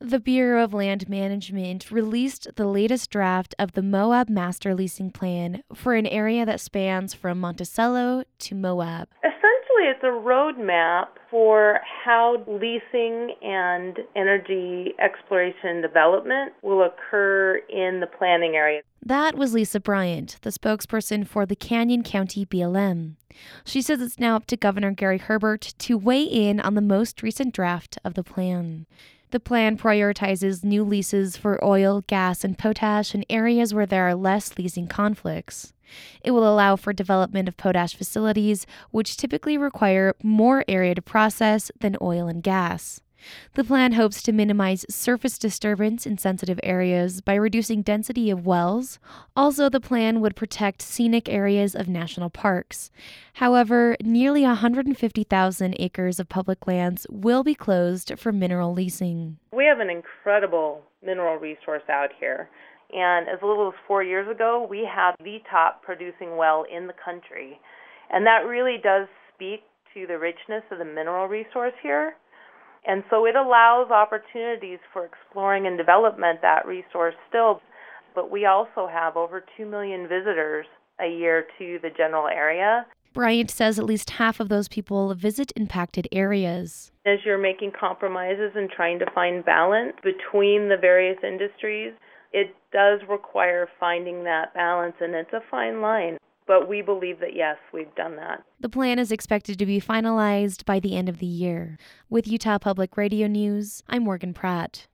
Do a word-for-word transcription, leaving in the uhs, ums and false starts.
The Bureau of Land Management released the latest draft of the Moab Master Leasing Plan for an area that spans from Monticello to Moab. Essentially, it's a roadmap for how leasing and energy exploration and development will occur in the planning area. That was Lisa Bryant, the spokesperson for the Canyon County B L M. She says it's now up to Governor Gary Herbert to weigh in on the most recent draft of the plan. The plan prioritizes new leases for oil, gas, and potash in areas where there are less leasing conflicts. It will allow for development of potash facilities, which typically require more area to process than oil and gas. The plan hopes to minimize surface disturbance in sensitive areas by reducing density of wells. Also, the plan would protect scenic areas of national parks. However, nearly one hundred fifty thousand acres of public lands will be closed for mineral leasing. We have an incredible mineral resource out here. And as little as four years ago, we had the top producing well in the country. And that really does speak to the richness of the mineral resource here. And so it allows opportunities for exploring and development that resource still. But we also have over two million visitors a year to the general area. Bryant says at least half of those people visit impacted areas. As you're making compromises and trying to find balance between the various industries, it does require finding that balance, and it's a fine line. But we believe that, yes, we've done that. The plan is expected to be finalized by the end of the year. With Utah Public Radio News, I'm Morgan Pratt.